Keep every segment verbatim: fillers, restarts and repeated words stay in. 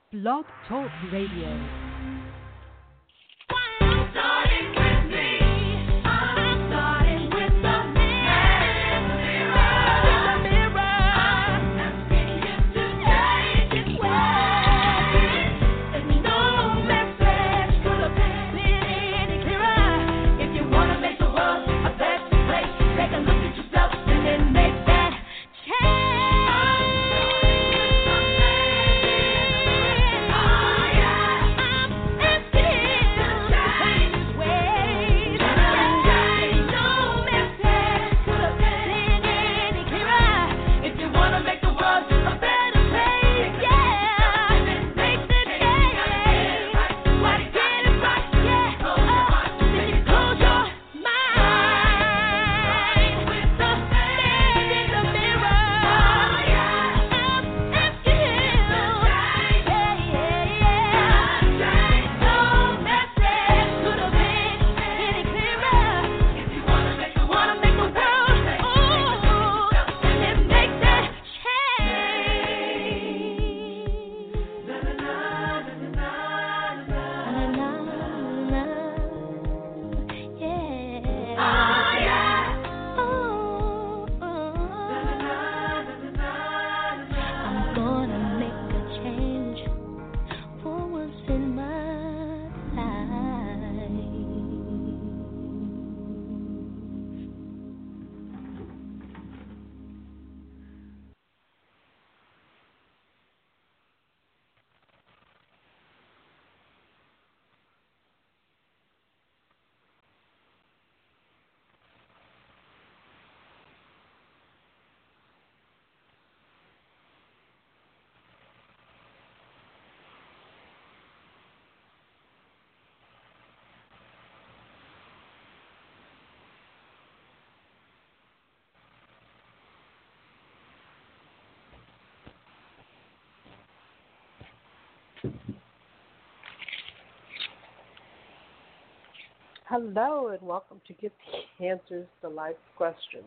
Blog Talk Radio. Hello and welcome to Get the Answers to Life's Questions.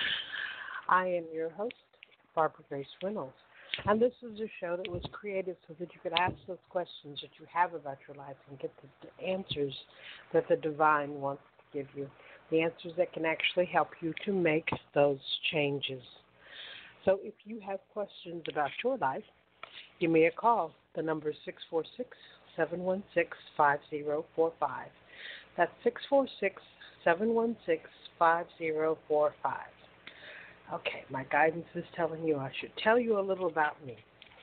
I am your host, Barbara Grace Reynolds, and this is a show that was created so that you could ask those questions that you have about your life and get the answers that the divine wants to give you, the answers that can actually help you to make those changes. So if you have questions about your life, give me a call. The number is six four six, seven one six, five zero four five. That's six four six, seven one six, five zero four five. Okay, my guidance is telling you I should tell you a little about me.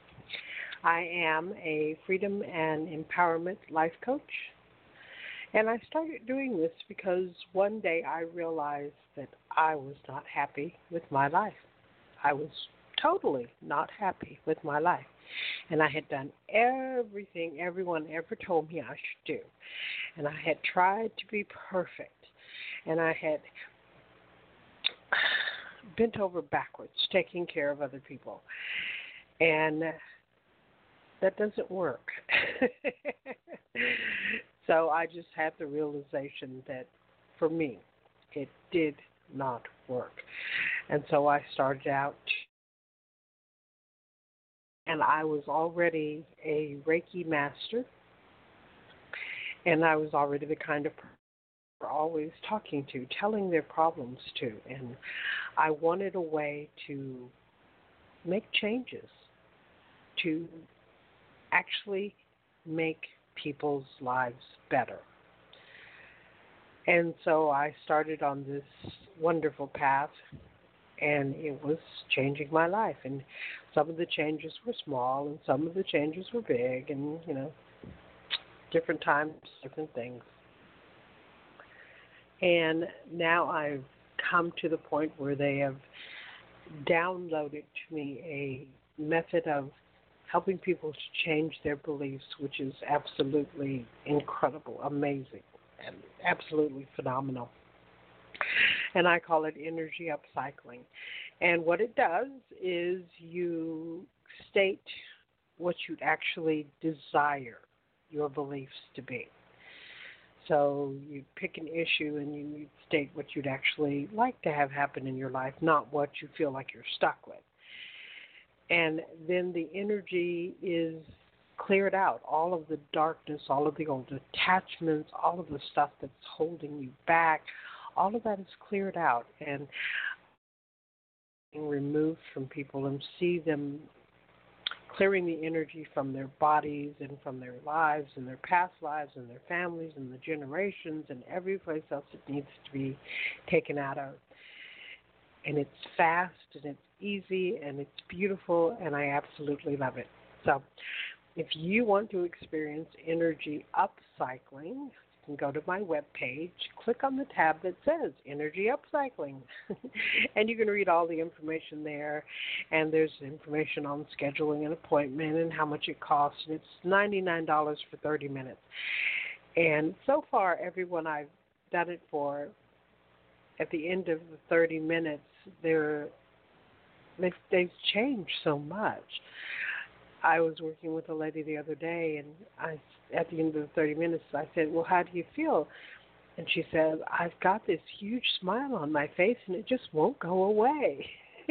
I am a freedom and empowerment life coach, and I started doing this because one day I realized that I was not happy with my life. I was totally not happy with my life. And I had done everything everyone ever told me I should do. And I had tried to be perfect. And I had bent over backwards taking care of other people. And that doesn't work. So I just had the realization that for me, it did not work. And so I started out, and I was already a Reiki master, and I was already the kind of person they were always talking to, telling their problems to, and I wanted a way to make changes, to actually make people's lives better. And so I started on this wonderful path, and it was changing my life. And some of the changes were small, and some of the changes were big, and, you know, different times, different things. And now I've come to the point where they have downloaded to me a method of helping people to change their beliefs, which is absolutely incredible, amazing, and absolutely phenomenal. And I call it energy upcycling. And what it does is you state what you'd actually desire your beliefs to be. So you pick an issue and you state what you'd actually like to have happen in your life, not what you feel like you're stuck with. And then the energy is cleared out all of the darkness, all of the old attachments, all of the stuff that's holding you back. All of that is cleared out and being removed from people, and see them clearing the energy from their bodies and from their lives and their past lives and their families and the generations and every place else it needs to be taken out of. And it's fast and it's easy and it's beautiful, and I absolutely love it. So if you want to experience energy upcycling, you can go to my webpage, click on the tab that says Energy Upcycling, and you can read all the information there. And there's information on scheduling an appointment and how much it costs, and it's ninety-nine dollars for thirty minutes. And so far, everyone I've done it for, at the end of the thirty minutes, they're, they've, they've changed so much. I was working with a lady the other day, and I, at the end of the thirty minutes, I said, well, how do you feel? And she said, I've got this huge smile on my face, and it just won't go away.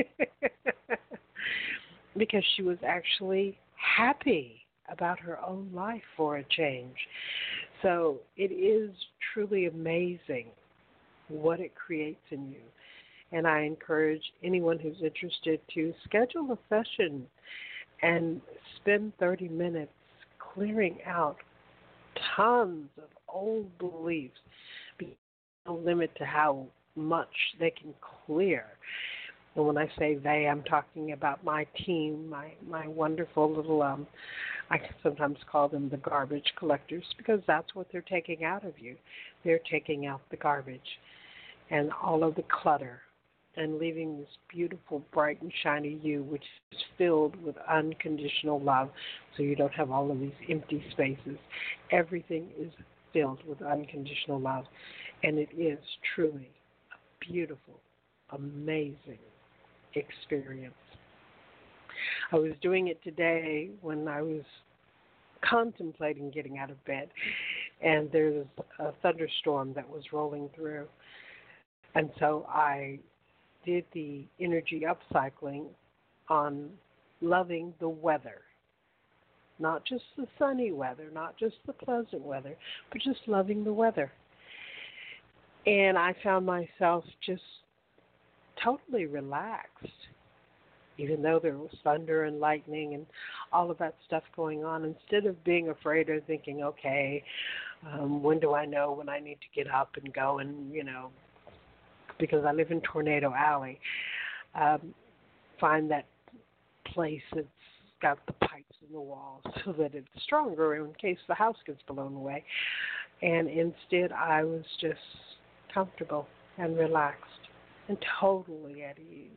Because she was actually happy about her own life for a change. So it is truly amazing what it creates in you. And I encourage anyone who's interested to schedule a session and spend thirty minutes clearing out tons of old beliefs. There's no limit to how much they can clear. And when I say they, I'm talking about my team, my, my wonderful little, um, I sometimes call them the garbage collectors, because that's what they're taking out of you. They're taking out the garbage and all of the clutter, and leaving this beautiful, bright, and shiny you, which is filled with unconditional love, so you don't have all of these empty spaces. Everything is filled with unconditional love, and it is truly a beautiful, amazing experience. I was doing it today when I was contemplating getting out of bed, and there was a thunderstorm that was rolling through, and so I did the energy upcycling on loving the weather. Not just the sunny weather, not just the pleasant weather, but just loving the weather. And I found myself just totally relaxed, even though there was thunder and lightning and all of that stuff going on. Instead of being afraid or thinking, okay, um, when do I know when I need to get up and go and, you know, because I live in Tornado Alley, um, find that place that's got the pipes in the walls so that it's stronger in case the house gets blown away. And instead, I was just comfortable and relaxed and totally at ease.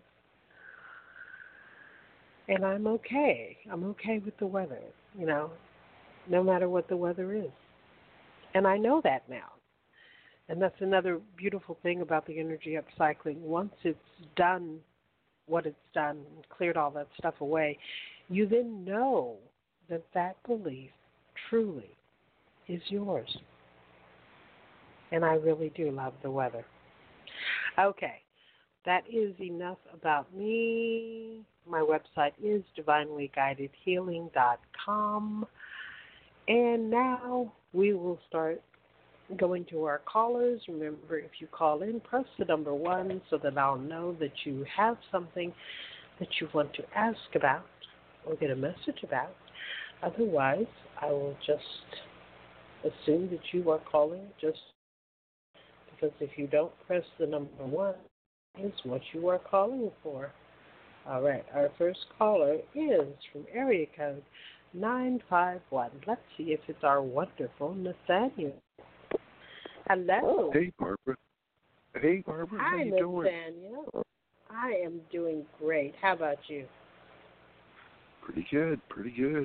And I'm okay. I'm okay with the weather, you know, no matter what the weather is. And I know that now. And that's another beautiful thing about the energy upcycling. Once it's done what it's done and cleared all that stuff away, you then know that that belief truly is yours. And I really do love the weather. Okay, that is enough about me. My website is divinely guided healing dot com. And now we will start going to our callers. Remember, if you call in, press the number one so that I'll know that you have something that you want to ask about or get a message about. Otherwise, I will just assume that you are calling just because if you don't press the number one, is what you are calling for. All right, our first caller is from area code nine five one. Let's see if it's our wonderful Nathaniel. Hello. Hey, Barbara. Hey, Barbara. Hi, how you doing? Nathaniel. I am doing great. How about you? Pretty good, pretty good.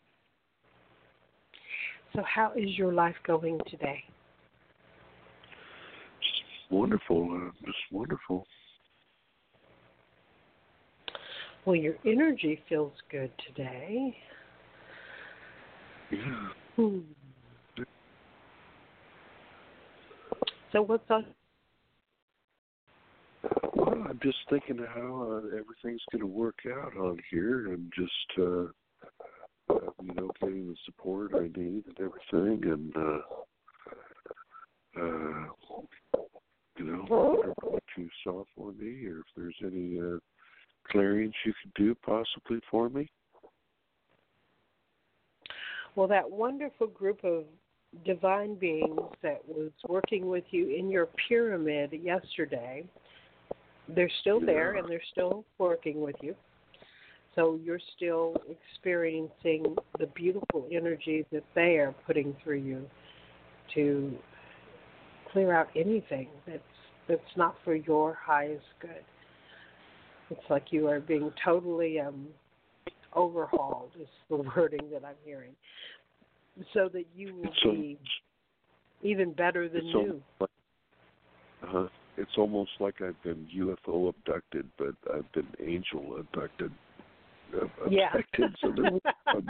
So how is your life going today? Just wonderful, uh, just wonderful. Well, your energy feels good today. Yeah. Hmm. So what's on? Well, I'm just thinking of how uh, everything's going to work out on here, and just uh, uh, you know, getting the support I need and everything, and uh, uh, you know, whatever what you saw for me, or if there's any uh, clearings you could do possibly for me. Well, that wonderful group of divine beings that was working with you in your pyramid yesterday, they're still Yeah. there and they're still working with you. So you're still experiencing the beautiful energy that they are putting through you to clear out anything that's that's not for your highest good. It's like you are being totally um, overhauled is the wording that I'm hearing, so that you will So, be even better than it's new. almost like, uh, it's almost like I've been U F O abducted, but I've been angel abducted. Uh, Yeah. abducted, so there was, um,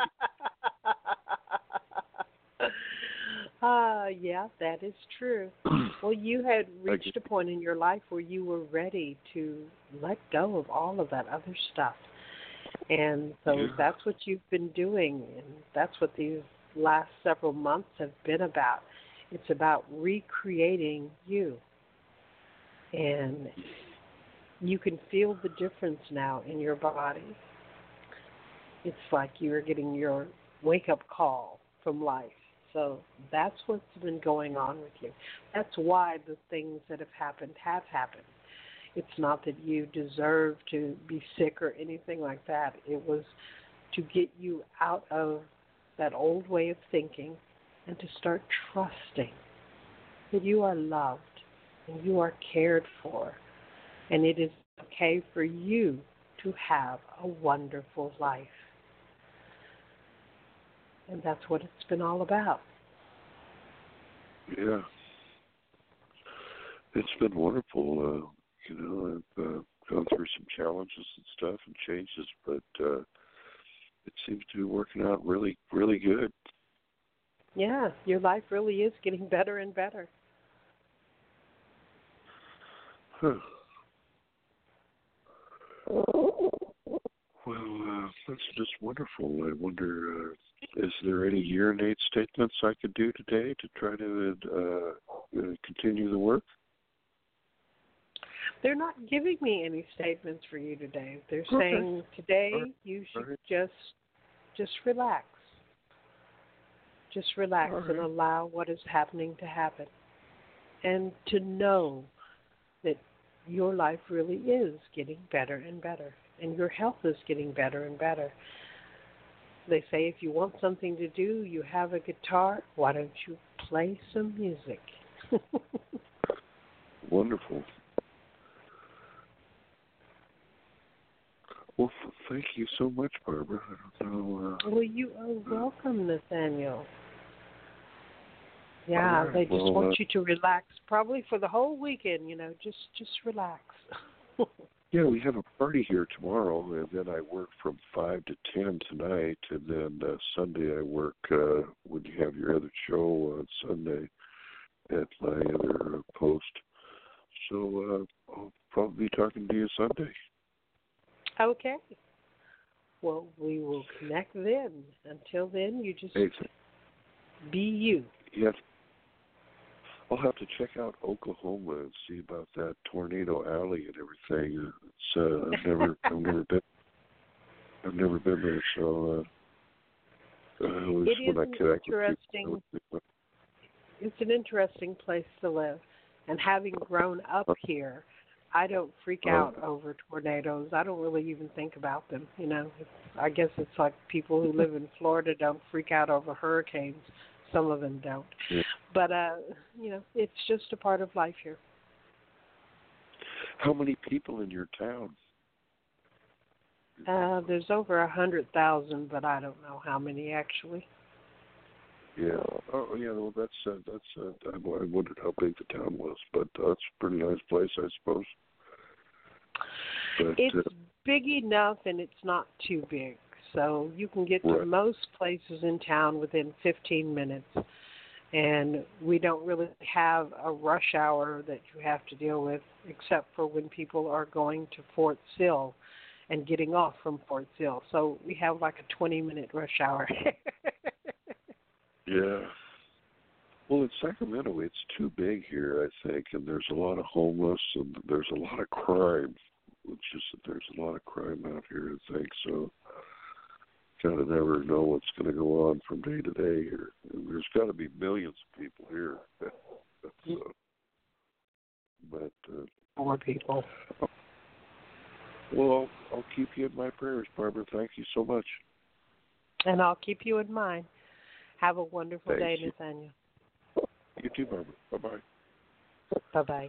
uh, yeah, that is true. Well, you had reached a point in your life where you were ready to let go of all of that other stuff. And so Yeah. that's what you've been doing, and that's what these last several months have been about. It's about recreating you. And you can feel the difference now in your body. It's like you're getting your wake-up call from life. So that's what's been going on with you. That's why the things that have happened have happened. It's not that you deserve to be sick or anything like that. It was to get you out of that old way of thinking and to start trusting that you are loved and you are cared for, and it is okay for you to have a wonderful life. And that's what it's been all about. yeah. It's been wonderful. Uh, you know, I've uh, gone through some challenges and stuff and changes, but uh, it seems to be working out really, really good. Yeah, your life really is getting better and better. Huh. Well, uh, that's just wonderful. I wonder, uh, is there any urinate statements I could do today to try to uh, uh, continue the work? They're not giving me any statements for you today. They're Okay. saying today All right. you should All right. just just relax. Just relax All and right. allow what is happening to happen. And to know that your life really is getting better and better. And your health is getting better and better. They say if you want something to do, you have a guitar, why don't you play some music? Wonderful. Well, th- thank you so much, Barbara. I don't know. Uh, Well, you are welcome, Nathaniel. Yeah, all right, they just well, want uh, you to relax, probably for the whole weekend. You know, just just relax. Yeah, we have a party here tomorrow, and then I work from five to ten tonight, and then uh, Sunday I work uh, when you have your other show on Sunday at my other uh, post. So uh, I'll probably be talking to you Sunday. Okay. Well, we will connect then. Until then, you just Hey, be you. yes, I'll have to check out Oklahoma and see about that Tornado Alley and everything. It's uh, I've never I've never been I've never been there, so uh, I always It is when I an connect with interesting. people. It's an interesting place to live, and having grown up here, I don't freak Uh, out over tornadoes. I don't really even think about them. You know, it's, I guess it's like people who live in Florida don't freak out over hurricanes. Some of them don't. Yeah. But, uh, you know, it's just a part of life here. How many people in your town? Uh, there's over a hundred thousand, but I don't know how many actually. Yeah. Oh, yeah. Well, that's uh, that's. Uh, I, I wondered how big the town was, but uh, it's a pretty nice place, I suppose. But, It's uh, big enough, and it's not too big, so you can get to Right. most places in town within fifteen minutes. And we don't really have a rush hour that you have to deal with, except for when people are going to Fort Sill and getting off from Fort Sill. So we have like a twenty-minute rush hour. Yeah. Well, in Sacramento, it's too big here, I think, and there's a lot of homeless and there's a lot of crime. It's just that there's a lot of crime out here, I think, so kind of never know what's going to go on from day to day here. And there's got to be millions of people here. That's, uh, but uh, more people. Well, I'll, I'll keep you in my prayers, Barbara. Thank you so much. And I'll keep you in mind. Have a wonderful Thank day, you. Nathaniel. You too, Barbara. Bye-bye. Bye-bye.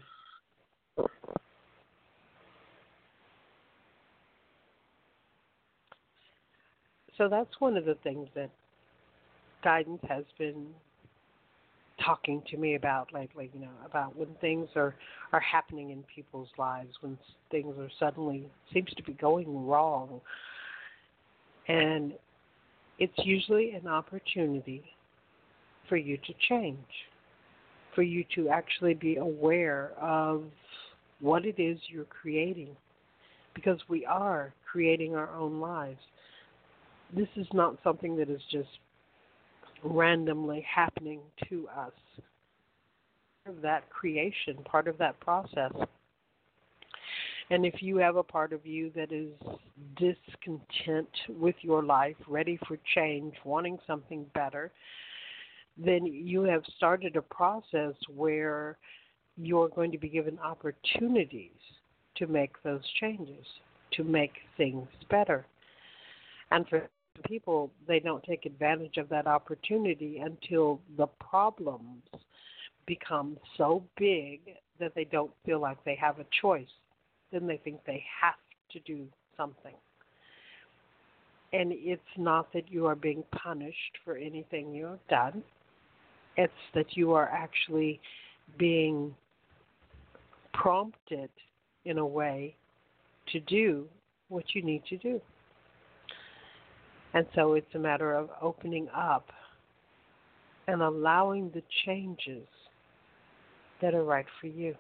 So that's one of the things that guidance has been talking to me about lately, you know, about when things are, are happening in people's lives, when things are suddenly, seems to be going wrong. And it's usually an opportunity for you to change, for you to actually be aware of what it is you're creating, because we are creating our own lives. This is not something that is just randomly happening to us. Part of that creation, part of that process. And if you have a part of you that is discontent with your life, ready for change, wanting something better, then you have started a process where you're going to be given opportunities to make those changes, to make things better. And for people, they don't take advantage of that opportunity until the problems become so big that they don't feel like they have a choice. Then they think they have to do something. And it's not that you are being punished for anything you have done. It's that you are actually being prompted in a way to do what you need to do. And so it's a matter of opening up and allowing the changes that are right for you.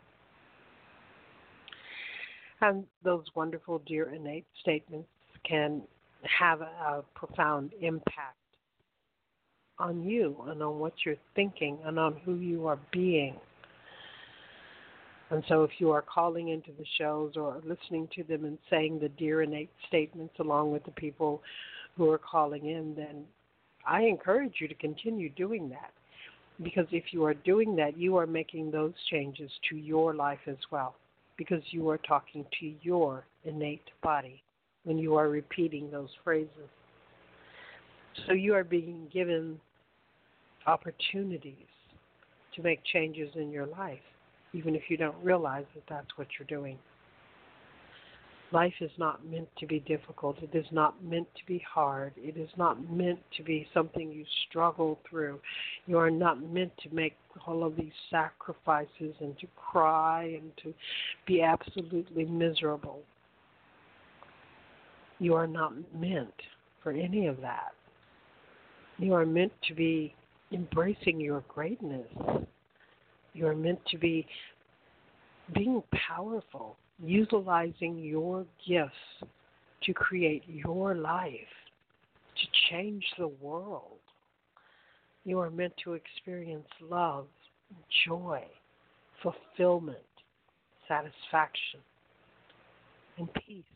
And those wonderful Dear Innate statements can have a, a profound impact on you and on what you're thinking and on who you are being. And so if you are calling into the shows or listening to them and saying the Dear Innate statements along with the people who are calling in, then I encourage you to continue doing that. Because if you are doing that, you are making those changes to your life as well. Because you are talking to your innate body when you are repeating those phrases. So you are being given opportunities to make changes in your life, even if you don't realize that that's what you're doing. Life is not meant to be difficult. It is not meant to be hard. It is not meant to be something you struggle through. You are not meant to make all of these sacrifices and to cry and to be absolutely miserable. You are not meant for any of that. You are meant to be embracing your greatness. You are meant to be being powerful, utilizing your gifts to create your life, to change the world. You are meant to experience love, joy, fulfillment, satisfaction, and peace.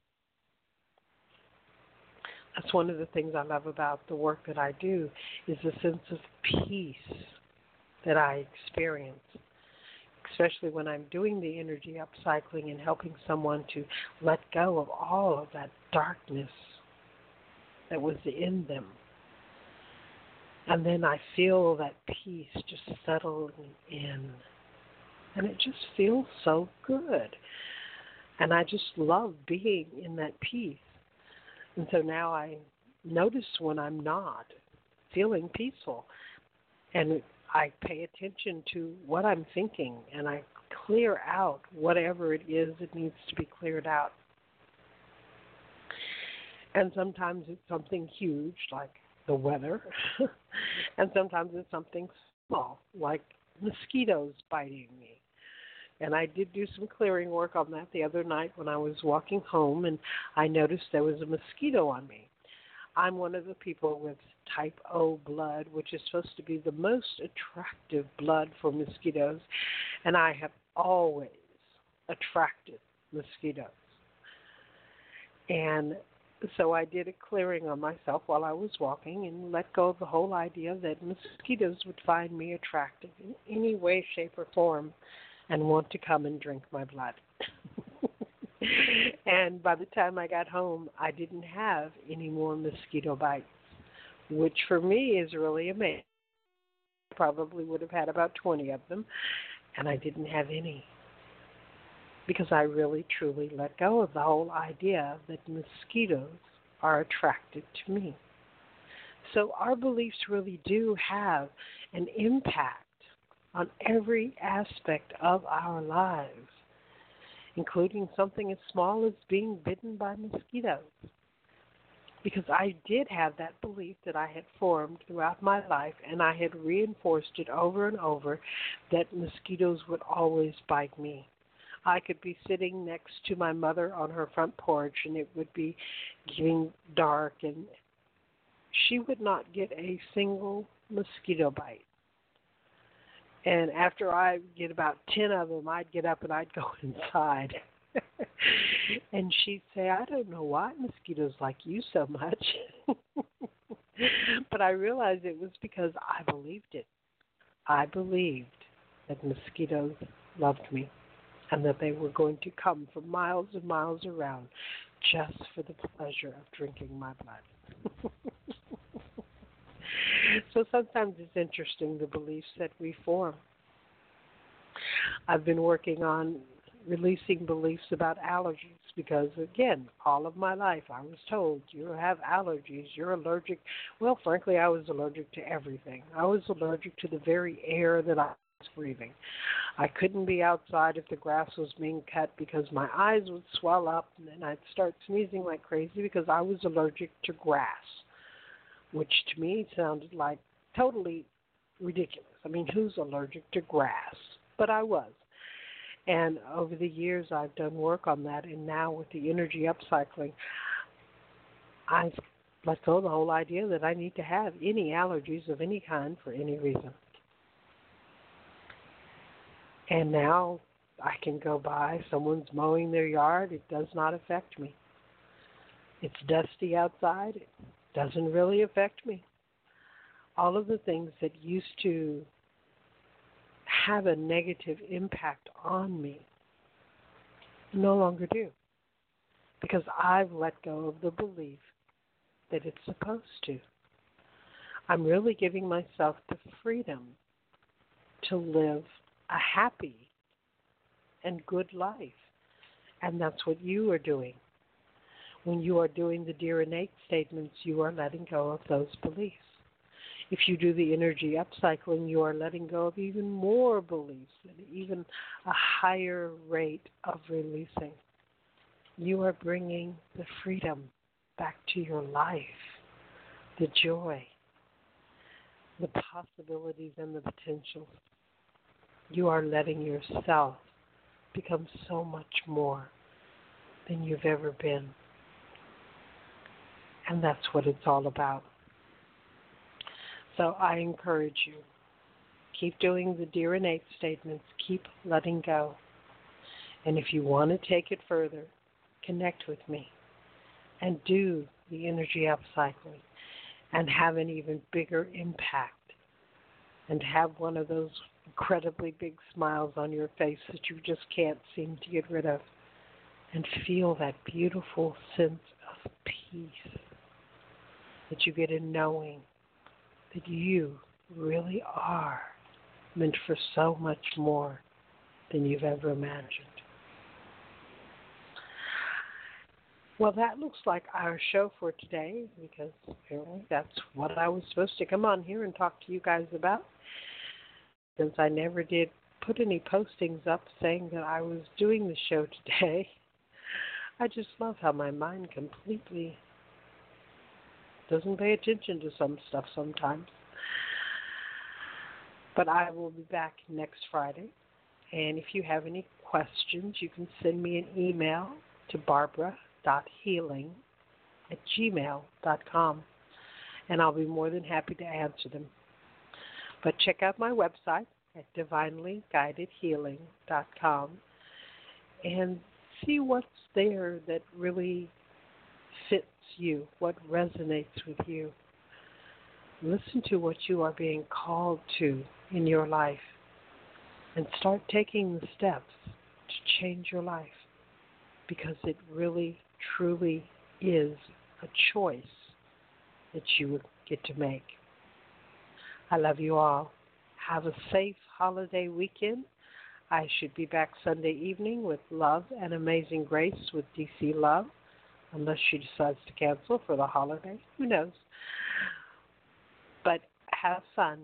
That's one of the things I love about the work that I do, is the sense of peace that I experience, especially when I'm doing the energy upcycling and helping someone to let go of all of that darkness that was in them. And then I feel that peace just settling in. And it just feels so good. And I just love being in that peace. And so now I notice when I'm not feeling peaceful. And I pay attention to what I'm thinking, and I clear out whatever it is that needs to be cleared out. And sometimes it's something huge, like the weather, and sometimes it's something small, like mosquitoes biting me. And I did do some clearing work on that the other night when I was walking home, and I noticed there was a mosquito on me. I'm one of the people with type O blood, which is supposed to be the most attractive blood for mosquitoes, and I have always attracted mosquitoes. And so I did a clearing on myself while I was walking and let go of the whole idea that mosquitoes would find me attractive in any way, shape, or form and want to come and drink my blood. And by the time I got home, I didn't have any more mosquito bites, which for me is really amazing. I probably would have had about twenty of them, and I didn't have any because I really, truly let go of the whole idea that mosquitoes are attracted to me. So our beliefs really do have an impact on every aspect of our lives, including something as small as being bitten by mosquitoes. Because I did have that belief that I had formed throughout my life, and I had reinforced it over and over that mosquitoes would always bite me. I could be sitting next to my mother on her front porch, and it would be getting dark, and she would not get a single mosquito bite. And after I get about ten of them, I'd get up and I'd go inside. And she'd say, I don't know why mosquitoes like you so much. But I realized it was because I believed it. I believed that mosquitoes loved me and that they were going to come from miles and miles around just for the pleasure of drinking my blood. So sometimes it's interesting, the beliefs that we form. I've been working on releasing beliefs about allergies because, again, all of my life I was told you have allergies, you're allergic. Well, frankly, I was allergic to everything. I was allergic to the very air that I was breathing. I couldn't be outside if the grass was being cut because my eyes would swell up and then I'd start sneezing like crazy because I was allergic to grass, which to me sounded like totally ridiculous. I mean, who's allergic to grass? But I was. And over the years, I've done work on that, and now with the energy upcycling, I've let go of the whole idea that I need to have any allergies of any kind for any reason. And now I can go by, someone's mowing their yard, it does not affect me. It's dusty outside, it doesn't really affect me. All of the things that used to have a negative impact on me no longer do, because I've let go of the belief that it's supposed to. I'm really giving myself the freedom to live a happy and good life, and that's what you are doing. When you are doing the Dear Innate statements, you are letting go of those beliefs. If you do the energy upcycling, you are letting go of even more beliefs and even a higher rate of releasing. You are bringing the freedom back to your life, the joy, the possibilities and the potential. You are letting yourself become so much more than you've ever been. And that's what it's all about. So I encourage you, keep doing the Dear Innate statements, keep letting go. And if you want to take it further, connect with me and do the energy upcycling and have an even bigger impact and have one of those incredibly big smiles on your face that you just can't seem to get rid of, and feel that beautiful sense of peace that you get in knowing that you really are meant for so much more than you've ever imagined. Well, that looks like our show for today, because apparently that's what I was supposed to come on here and talk to you guys about. Since I never did put any postings up saying that I was doing the show today, I just love how my mind completely doesn't pay attention to some stuff sometimes. But I will be back next Friday. And if you have any questions, you can send me an email to barbara dot healing at gmail dot com, and I'll be more than happy to answer them. But check out my website at divinely guided healing dot com and see what's there that really fits you, what resonates with you. Listen to what you are being called to in your life and start taking the steps to change your life, because it really, truly is a choice that you would get to make. I love you all. Have a safe holiday weekend. I should be back Sunday evening with Love and Amazing Grace with D C Love, unless she decides to cancel for the holiday. Who knows? But have fun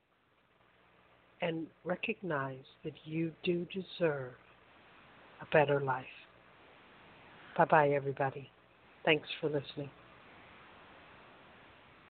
and recognize that you do deserve a better life. Bye-bye, everybody. Thanks for listening.